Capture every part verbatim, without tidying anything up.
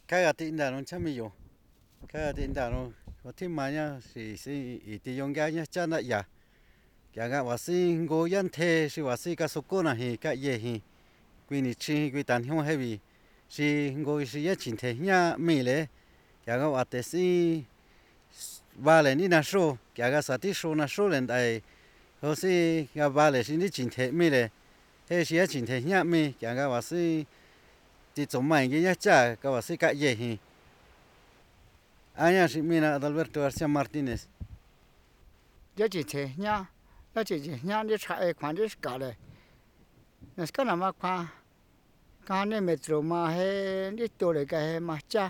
cái cái tin đàn nó chăm mi yo cái tin đàn nó có thêm mà nhá thì thì thì dùng cái nhá chân lại ya cái cái và xin cố yên thế thì và xin cái số cô này cái gì hi quy định chi quy tàn hiong hay vì thì cố thì yên chính thế nhá mi lệ cái cái và thế thì và lại đi na số cái cái sao thì số na số lên đây họ thì cái và lại thì đi chính thế mi lệ thế thì yên chính thế nhá mi cái cái và thì thì giống mày cái nhá chả cái và thì cái gì hi Anya Ximena Adalberto García Martínez. Ya chỉ thế nhá, ya chỉ thế nhá đi chạy khoản đi cả đấy, nó cái nào mà khoa, cái này metro mà hay đi tổ đấy cái mà cha,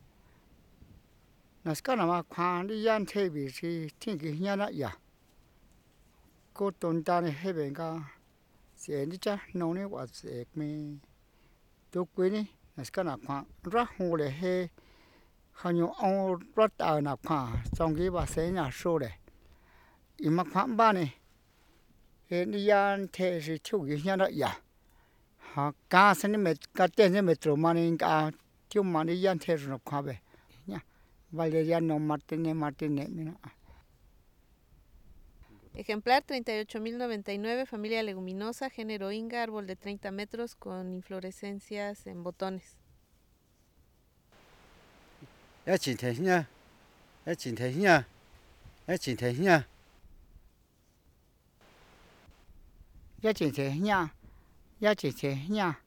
nó cái nào mà khoa đi yan thế bị gì thiên cái nhá đó ya, cô tôn ta này hay bên cái, sẽ đi cha nông này quá sẽ mình, tôi quên đi, nó cái nào khoa, rất hồ đấy hay, hắn nhung ông rất tao nào khoa, trong cái bà sẽ nhà số đấy, im mặc khoa ba này. Đi yan thế thì thiếu cái nhá đó ya, họ cá sinh mệt cá tiền sinh mệt rồi mà nên cá thiếu mà đi yan thế rồi nó khó về nhá, Valeriano Martínez Martínez mira. Ejemplar treinta y ocho mil noventa y nueve, familia leguminosa, género Inga, árbol de treinta metros con inflorescencias en botones. Ya chỉnh thế nha, ya chỉnh thế nha, ya chỉnh thế nha. Ya chỉ thế nha, ya chỉ thế nha.